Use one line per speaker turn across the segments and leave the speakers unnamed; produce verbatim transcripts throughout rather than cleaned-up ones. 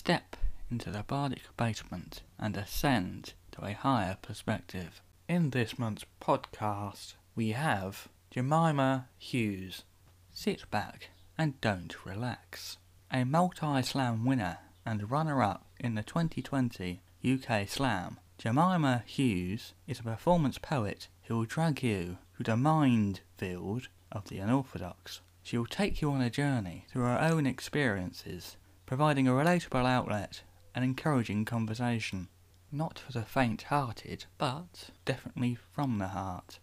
step into the bardic basement and ascend to a higher perspective. In this month's podcast, we have Jemima Hughes. Sit back and don't relax. A multi-slam winner and runner-up in the twenty twenty U K Slam, Jemima Hughes is a performance poet who will drag you through the minefield of the unorthodox. She will take you on a journey through her own experiences, providing a relatable outlet and encouraging conversation. Not for the faint-hearted, but definitely from the heart.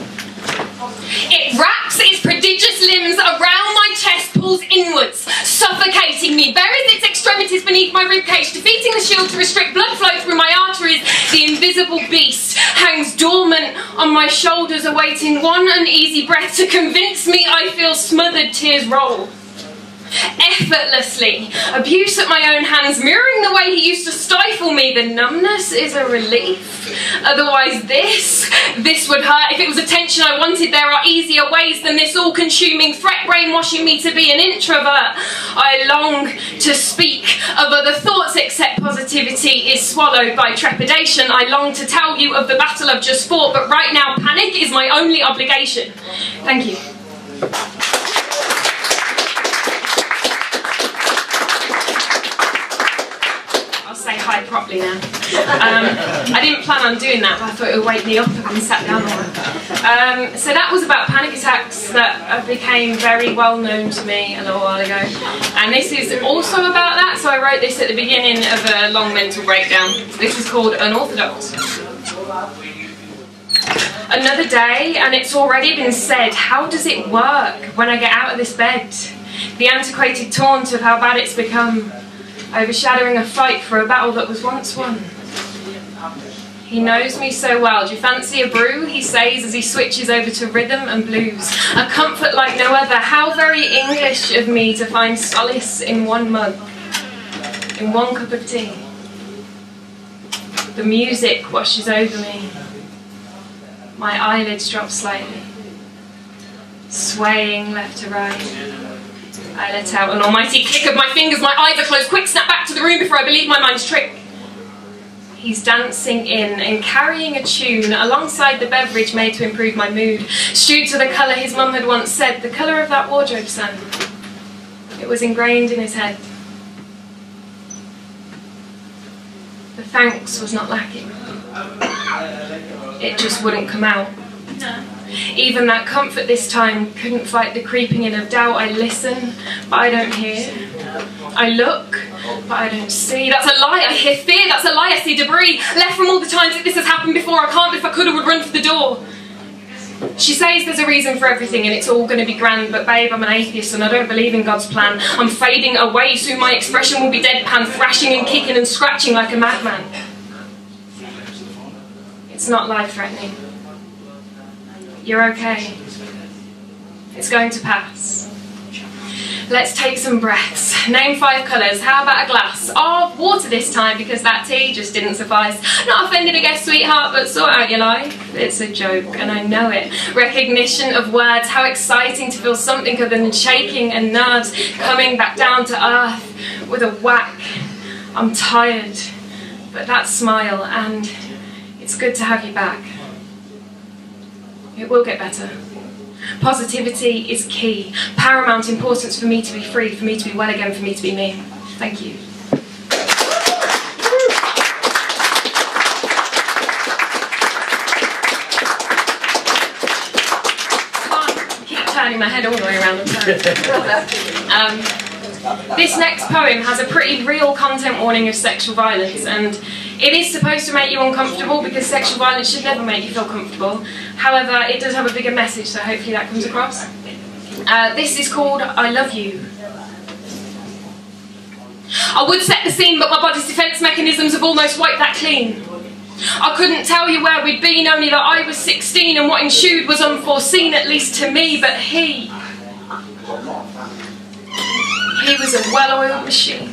It wraps its prodigious limbs around my chest, pulls inwards, suffocating me, buries its extremities beneath my ribcage, defeating the shield to restrict blood flow through my arteries. The invisible beast hangs dormant on my shoulders, awaiting one uneasy breath to convince me I feel smothered. Tears roll effortlessly, abuse at my own hands, mirroring the way he used to stifle me. The numbness is a relief. Otherwise this, this would hurt. If it was attention I wanted, there are easier ways than this all-consuming threat brainwashing me to be an introvert. I long to speak of other thoughts, except positivity is swallowed by trepidation. I long to tell you of the battle I've just fought, but right now panic is my only obligation. Thank you. Hi properly now. Um, I didn't plan on doing that, but I thought it would wake me up if I sat down on it. Um, so that was about panic attacks that became very well known to me a little while ago. And this is also about that, so I wrote this at the beginning of a long mental breakdown. This is called Unorthodox. Another day, and it's already been said, how does it work when I get out of this bed? The antiquated taunt of how bad it's become, overshadowing a fight for a battle that was once won. He knows me so well. Do you fancy a brew? He says as he switches over to rhythm and blues. A comfort like no other. How very English of me to find solace in one mug, in one cup of tea. The music washes over me. My eyelids drop slightly, swaying left to right. I let out an almighty click of my fingers, my eyes are closed, quick snap back to the room before I believe my mind's trick. He's dancing in and carrying a tune alongside the beverage made to improve my mood, stewed to the colour his mum had once said, the colour of that wardrobe, son. It was ingrained in his head. The thanks was not lacking. It just wouldn't come out. No. Even that comfort this time couldn't fight the creeping in of doubt. I listen, but I don't hear. I look, but I don't see. That's a lie. I hear fear. That's a lie. I see debris left from all the times that this has happened before. I can't, but if I could, I would run for the door. She says there's a reason for everything and it's all going to be grand, but babe, I'm an atheist and I don't believe in God's plan. I'm fading away. Soon my expression will be deadpan, thrashing and kicking and scratching like a madman. It's not life-threatening. You're okay. It's going to pass. Let's take some breaths. Name five colours. How about a glass of water this time, because that tea just didn't suffice. Not offended, I guess, sweetheart, but sort out your life. It's a joke, and I know it. Recognition of words. How exciting to feel something other than shaking and nerves coming back down to earth with a whack. I'm tired, but that smile, and it's good to have you back. It will get better. Positivity is key. Paramount importance for me to be free, for me to be well again, for me to be me. Thank you. Can't keep turning my head all the way around. um, this next poem has a pretty real content warning of sexual violence, and it is supposed to make you uncomfortable because sexual violence should never make you feel comfortable. However, it does have a bigger message, so hopefully that comes across. Uh, this is called I Love You. I would set the scene, but my body's defence mechanisms have almost wiped that clean. I couldn't tell you where we'd been, only that I was sixteen and what ensued was unforeseen, at least to me, but he... He was a well-oiled machine.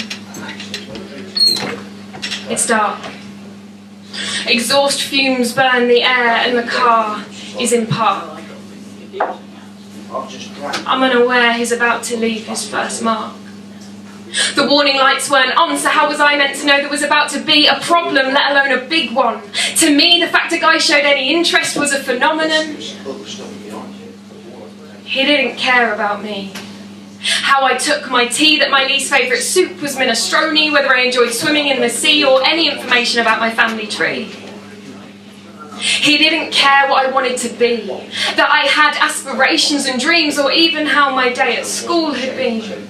It's dark. Exhaust fumes burn the air and the car is in park. I'm unaware he's about to leave his first mark. The warning lights weren't on, so how was I meant to know there was about to be a problem, let alone a big one? To me, the fact a guy showed any interest was a phenomenon. He didn't care about me. How I took my tea, that my least favourite soup was minestrone, whether I enjoyed swimming in the sea, or any information about my family tree. He didn't care what I wanted to be, that I had aspirations and dreams, or even how my day at school had been.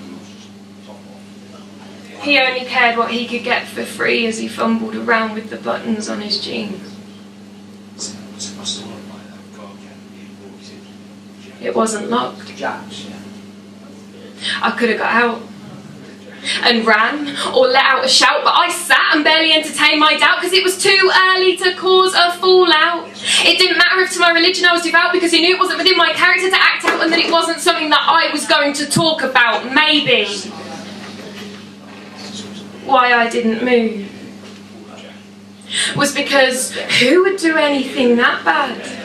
He only cared what he could get for free as he fumbled around with the buttons on his jeans. It wasn't locked. I could have got out and ran or let out a shout, but I sat and barely entertained my doubt because it was too early to cause a fallout. It didn't matter if to my religion I was devout, because he knew it wasn't within my character to act out and that it wasn't something that I was going to talk about. Maybe why I didn't move was because who would do anything that bad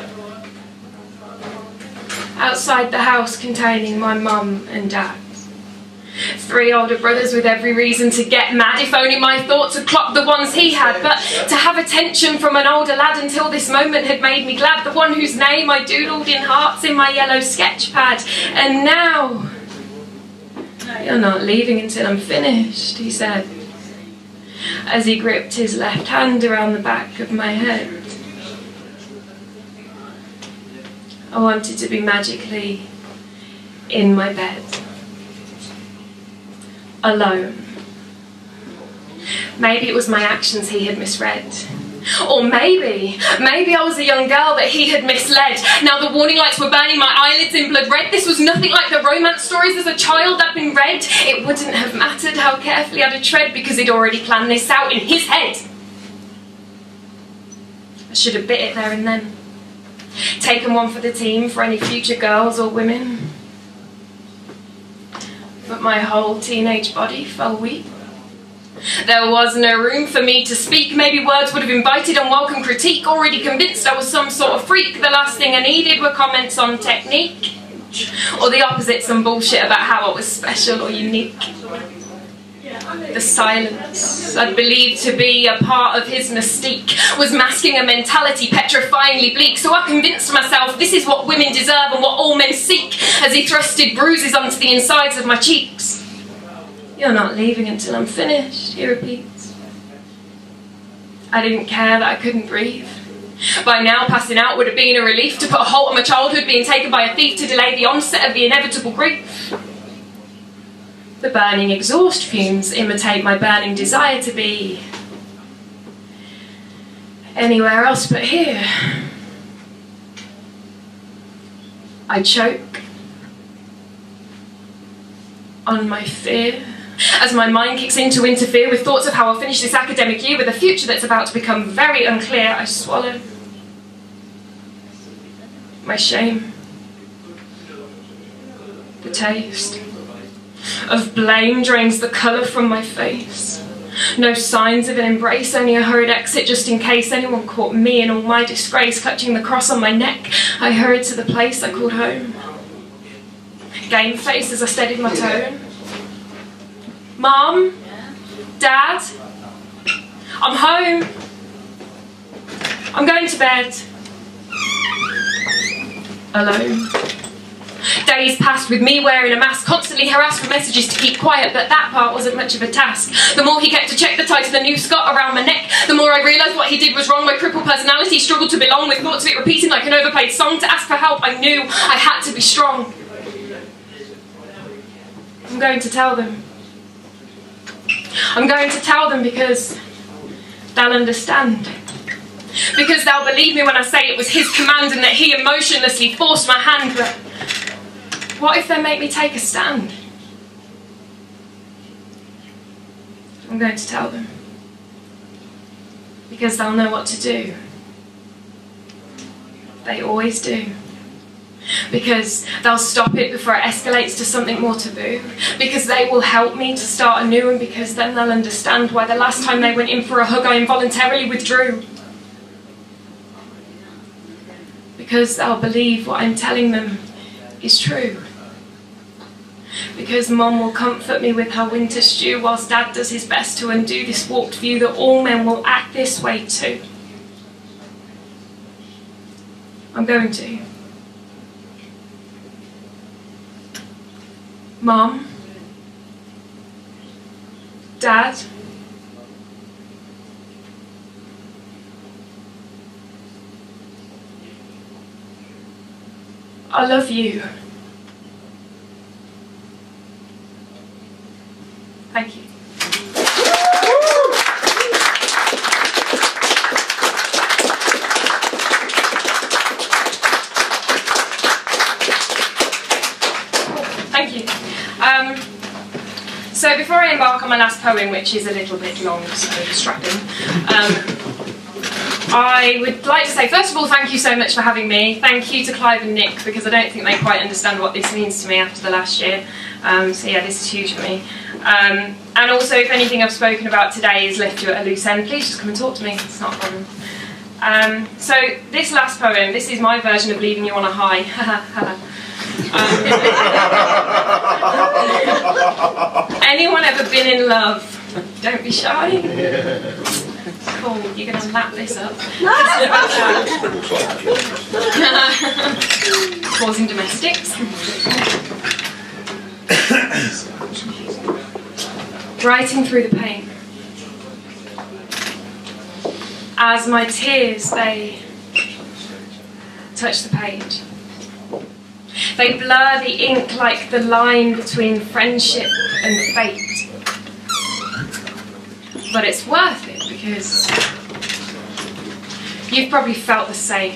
outside the house containing my mum and dad? Three older brothers with every reason to get mad, if only my thoughts had clocked the ones he had. But to have attention from an older lad until this moment had made me glad, the one whose name I doodled in hearts in my yellow sketch pad. And now, you're not leaving until I'm finished, he said, as he gripped his left hand around the back of my head. I wanted to be magically in my bed, alone. Maybe it was my actions he had misread. Or maybe, maybe I was a young girl that he had misled. Now the warning lights were burning my eyelids in blood red. This was nothing like the romance stories as a child I'd been read. It wouldn't have mattered how carefully I'd tread, because he'd already planned this out in his head. I should have bit it there and then. Taken one for the team for any future girls or women. But my whole teenage body fell weak. There was no room for me to speak. Maybe words would have invited unwelcome critique. Already convinced I was some sort of freak, the last thing I needed were comments on technique. Or the opposite, some bullshit about how I was special or unique. The silence I'd believed to be a part of his mystique was masking a mentality petrifyingly bleak. So I convinced myself this is what women deserve and what all men seek, as he thrusted bruises onto the insides of my cheeks. You're not leaving until I'm finished, he repeats. I didn't care that I couldn't breathe. By now, passing out would have been a relief, to put a halt on my childhood being taken by a thief, to delay the onset of the inevitable grief. The burning exhaust fumes imitate my burning desire to be anywhere else but here. I choke on my fear as my mind kicks in to interfere with thoughts of how I'll finish this academic year with a future that's about to become very unclear. I swallow my shame, the taste of blame drains the colour from my face. No signs of an embrace, only a hurried exit just in case anyone caught me in all my disgrace. Clutching the cross on my neck, I hurried to the place I called home. Game face as I steadied my tone. Mom? Dad? I'm home. I'm going to bed. Alone. Days passed with me wearing a mask, constantly harassed with messages to keep quiet, but that part wasn't much of a task. The more he kept to check the tighter the new Scott around my neck, the more I realised what he did was wrong. My crippled personality struggled to belong, with thoughts of it repeating like an overplayed song. To ask for help, I knew I had to be strong. I'm going to tell them. I'm going to tell them because they'll understand. Because they'll believe me when I say it was his command and that he emotionlessly forced my hand. But what if they make me take a stand? I'm going to tell them. Because they'll know what to do. They always do. Because they'll stop it before it escalates to something more taboo. Because they will help me to start anew, and because then they'll understand why the last time they went in for a hug I involuntarily withdrew. Because they'll believe what I'm telling them is true. because Mum will comfort me with her winter stew whilst Dad does his best to undo this warped view that all men will act this way too. I'm going to. Mum, Dad, I love you. Thank you. Thank you. Um, so before I embark on my last poem, which is a little bit long, so strapping, um, I would like to say, first of all, thank you so much for having me. Thank you to Clive and Nick, because I don't think they quite understand what this means to me after the last year. Um, so yeah, this is huge for me. Um, and also, if anything I've spoken about today is left you at a loose end, please just come and talk to me. It's not a problem. Um, so this last poem, this is my version of leaving you on a high. um, anyone ever been in love? Don't be shy. Cool, you're going to lap this up. Causing domestics. Writing through the pain. As my tears, they touch the page. They blur the ink like the line between friendship and fate. But it's worth it because you've probably felt the same.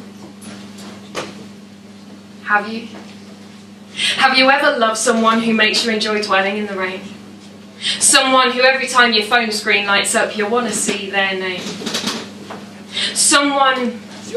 Have you? Have you ever loved someone who makes you enjoy dwelling in the rain? Someone who every time your phone screen lights up you want to see their name? Someone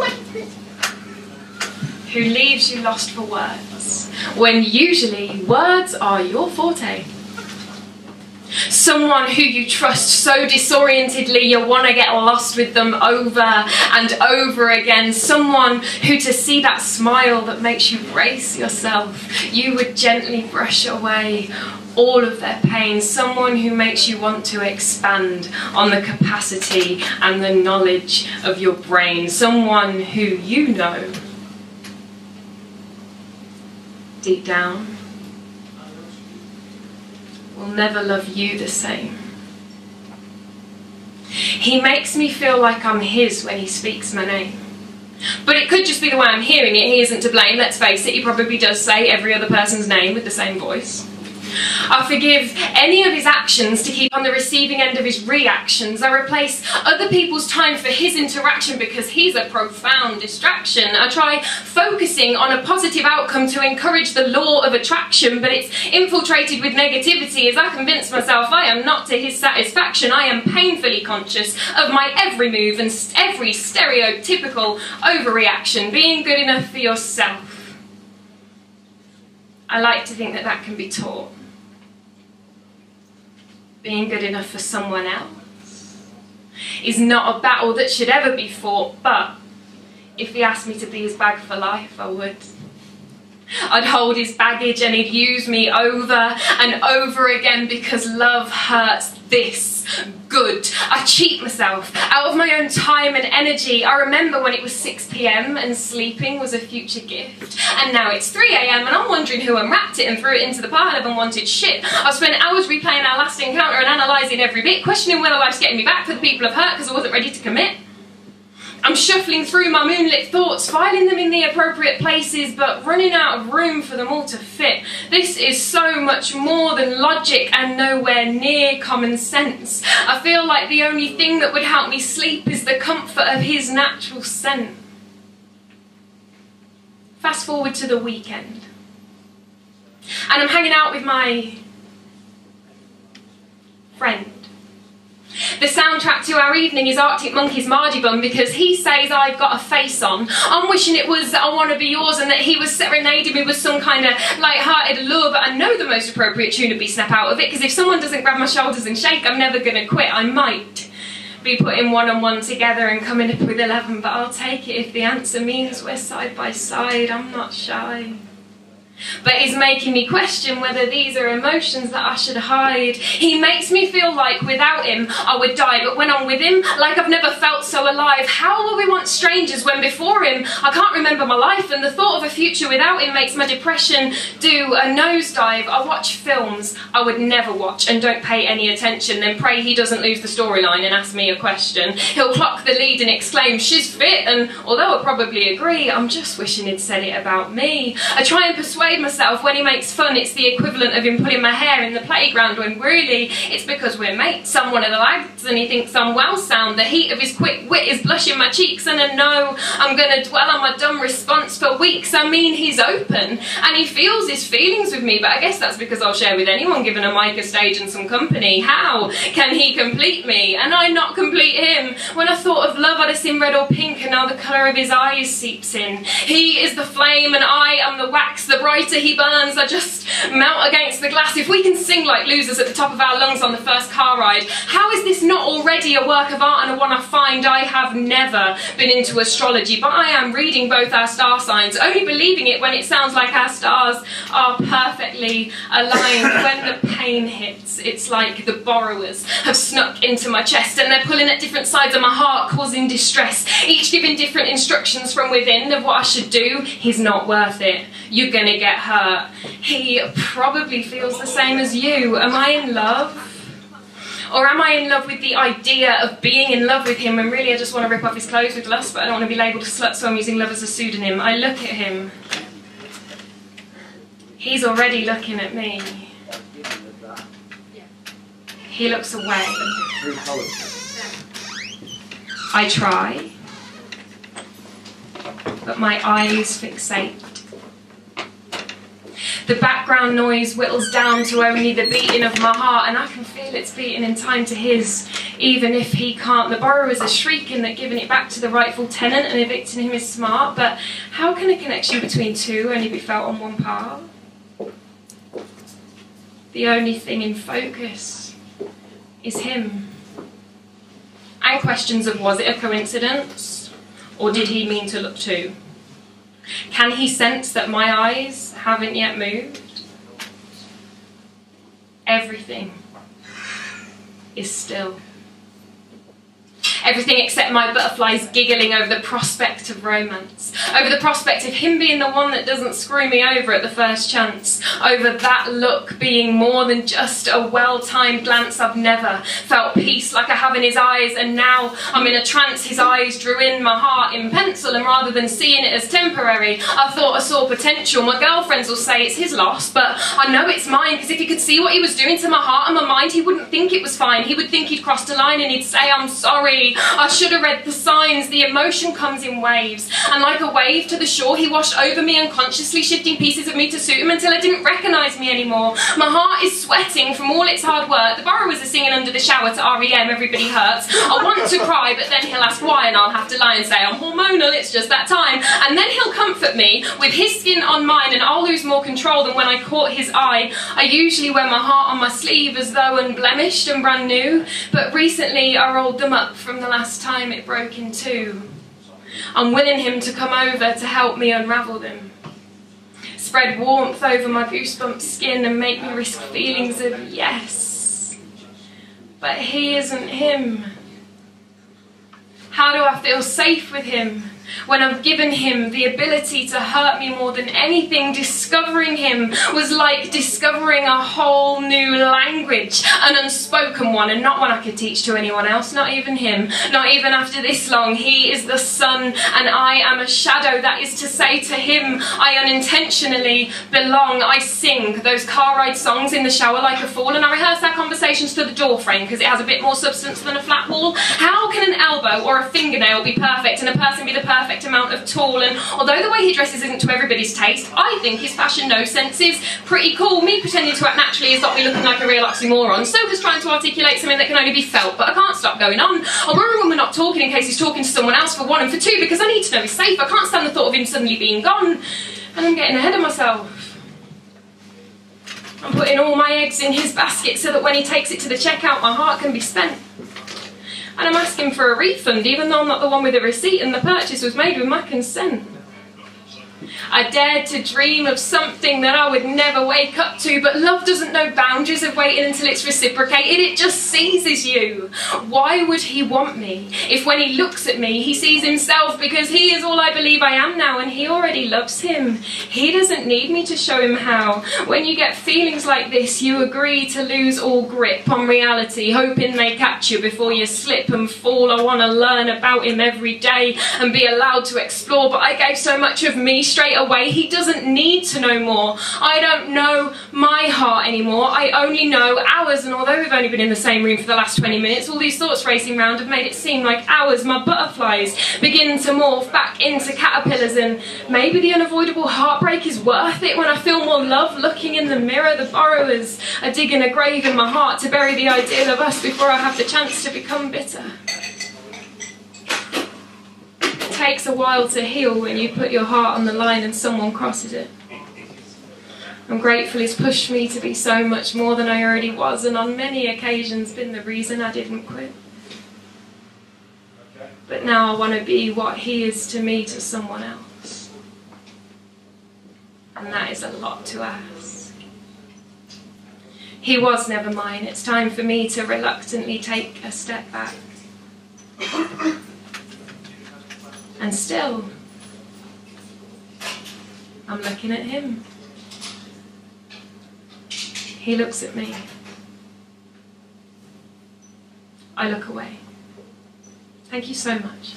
who leaves you lost for words, when usually words are your forte. Someone who you trust so disorientedly you want to get lost with them over and over again. Someone who, to see that smile that makes you brace yourself, you would gently brush away all of their pain. Someone who makes you want to expand on the capacity and the knowledge of your brain. Someone who you know, deep down, will never love you the same. He makes me feel like I'm his when he speaks my name. But it could just be the way I'm hearing it. He isn't to blame, let's face it. He probably does say every other person's name with the same voice. I forgive any of his actions to keep on the receiving end of his reactions. I replace other people's time for his interaction because he's a profound distraction. I try focusing on a positive outcome to encourage the law of attraction, but it's infiltrated with negativity as I convince myself I am not to his satisfaction. I am painfully conscious of my every move and every stereotypical overreaction. Being good enough for yourself, I like to think that that can be taught. Being good enough for someone else is not a battle that should ever be fought, but if he asked me to be his bag for life, I would. I'd hold his baggage and he'd use me over and over again because love hurts this good. I cheat myself out of my own time and energy. I remember when it was six p m and sleeping was a future gift, and now it's three a m and I'm wondering who unwrapped it and threw it into the pile of unwanted shit. I've spent hours replaying our last encounter and analysing every bit, questioning whether life's getting me back for the people I've hurt because I wasn't ready to commit. I'm shuffling through my moonlit thoughts, filing them in the appropriate places, but running out of room for them all to fit. This is so much more than logic and nowhere near common sense. I feel like the only thing that would help me sleep is the comfort of his natural scent. Fast forward to the weekend, and I'm hanging out with my friend. The soundtrack to our evening is Arctic Monkeys' Mardy Bum because he says I've got a face on. I'm wishing it was I Want to Be Yours and that he was serenading me with some kind of light-hearted lure, but I know the most appropriate tune would be Snap Out of It, because if someone doesn't grab my shoulders and shake, I'm never going to quit. I might be putting one and one together and coming up with eleven, but I'll take it if the answer means we're side by side. I'm not shy. but he's making me question whether these are emotions that I should hide. He makes me feel like without him I would die, but when I'm with him, like I've never felt so alive. How will we want strangers when before him I can't remember my life, and the thought of a future without him makes my depression do a nosedive. I watch films I would never watch and don't pay any attention, then pray he doesn't lose the storyline and ask me a question. He'll clock the lead and exclaim, "She's fit," and although I probably agree, I'm just wishing he'd said it about me. I try and persuade myself when he makes fun it's the equivalent of him pulling my hair in the playground, when really it's because we're mates. I'm one of the lads and he thinks I'm well sound. The heat of his quick wit is blushing my cheeks, and I know I'm gonna dwell on my dumb response for weeks. I mean, he's open and he feels his feelings with me, but I guess that's because I'll share with anyone given a mic, a stage and some company. How can he complete me and I not complete him? When I thought of love I'd have seen red or pink, and now the colour of his eyes seeps in. He is the flame and I am the wax. The brighter he burns, I just melt against the glass. If we can sing like losers at the top of our lungs on the first car ride, how is this not already a work of art and a one I find? I have never been into astrology, but I am reading both our star signs, only believing it when it sounds like our stars are perfectly aligned. When the pain hits, it's like the borrowers have snuck into my chest and they're pulling at different sides of my heart, causing distress, each giving different instructions from within of what I should do. He's not worth it. You're gonna get hurt. He probably feels the same as you. Am I in love? Or am I in love with the idea of being in love with him, and really I just want to rip off his clothes with lust, but I don't want to be labelled a slut, so I'm using love as a pseudonym. I look at him. He's already looking at me. He looks away. I try, but my eyes fixate. The background noise whittles down to only the beating of my heart, and I can feel it's beating in time to his, even if he can't. The borrowers are shrieking that giving it back to the rightful tenant and evicting him is smart, but how can a connection between two only be felt on one part? The only thing in focus is him. And questions of, was it a coincidence, or did he mean to look too? Can he sense that my eyes haven't yet moved? Everything is still. Everything except my butterflies giggling over the prospect of romance, over the prospect of him being the one that doesn't screw me over at the first chance, over that look being more than just a well-timed glance. I've never felt peace like I have in his eyes, and now I'm in a trance. His eyes drew in my heart in pencil, and rather than seeing it as temporary, I thought I saw potential. My girlfriends will say it's his loss, but I know it's mine, because if he could see what he was doing to my heart and my mind, he wouldn't think it was fine. He would think he'd crossed a line and he'd say, "I'm sorry. I should have read the signs." The emotion comes in waves, and like a wave to the shore, he washed over me unconsciously, shifting pieces of me to suit him until I didn't recognise me anymore. My heart is sweating from all its hard work. The borrowers are singing under the shower to R E M, Everybody Hurts. I want to cry, but then he'll ask why, and I'll have to lie and say I'm hormonal, it's just that time. And then he'll comfort me with his skin on mine, and I'll lose more control than when I caught his eye. I usually wear my heart on my sleeve as though unblemished and brand new, but recently I rolled them up from the last time it broke in two. I'm willing him to come over to help me unravel them, spread warmth over my goosebump skin and make me risk feelings of yes. But he isn't him. How do I feel safe with him when I've given him the ability to hurt me more than anything? Discovering him was like discovering a whole new language, an unspoken one, and not one I could teach to anyone else, not even him, not even after this long. He is the sun and I am a shadow. That is to say, to him I unintentionally belong. I sing those car ride songs in the shower like a fool, and I rehearse our conversations to the door frame because it has a bit more substance than a flat wall. How can an elbow or a fingernail be perfect and a person be the perfect amount of tall? And although the way he dresses isn't to everybody's taste, I think his fashion no sense is pretty cool. Me pretending to act naturally has got me looking like a real oxymoron. So does trying to articulate something that can only be felt, but I can't stop going on. I'll worry when we're not talking in case he's talking to someone else, for one, and for two, because I need to know he's safe. I can't stand the thought of him suddenly being gone, and I'm getting ahead of myself. I'm putting all my eggs in his basket so that when he takes it to the checkout, my heart can be spent. And I'm asking for a refund, even though I'm not the one with the receipt and the purchase was made with my consent. I dared to dream of something that I would never wake up to, but love doesn't know boundaries of waiting until it's reciprocated. It just seizes you. Why would he want me if when he looks at me he sees himself, because he is all I believe I am now and he already loves him. He doesn't need me to show him how. When you get feelings like this, you agree to lose all grip on reality, hoping they catch you before you slip and fall. I want to learn about him every day and be allowed to explore, but I gave so much of me straight away. He doesn't need to know more. I don't know my heart anymore. I only know ours, and although we've only been in the same room for the last twenty minutes, all these thoughts racing round have made it seem like hours. My butterflies begin to morph back into caterpillars, and maybe the unavoidable heartbreak is worth it when I feel more love looking in the mirror. The borrowers are digging a grave in my heart to bury the ideal of us before I have the chance to become bitter. It takes a while to heal when you put your heart on the line and someone crosses it. I'm grateful he's pushed me to be so much more than I already was, and on many occasions been the reason I didn't quit. But now I want to be what he is to me to someone else. And that is a lot to ask. He was never mine. It's time for me to reluctantly take a step back. And still, I'm looking at him. He looks at me. I look away. Thank you so much.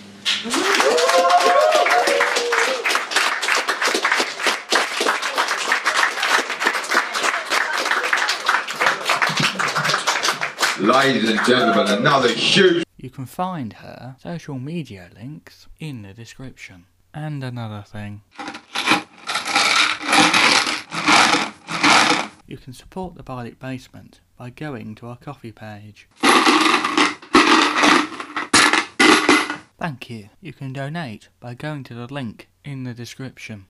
Ladies and gentlemen, another huge...
You can find her social media links in the description. And another thing, you can support the Bardic Basement by going to our Ko-fi page. Thank you. You can donate by going to the link in the description.